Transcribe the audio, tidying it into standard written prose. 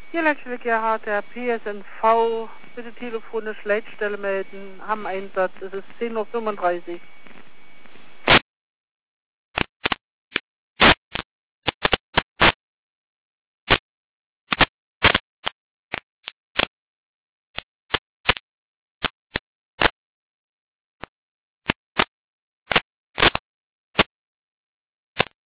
Hier letztlich Gerhard, der PSNV. Bitte telefonisch Leitstelle melden. Haben Einsatz. Es ist 10:35 Uhr.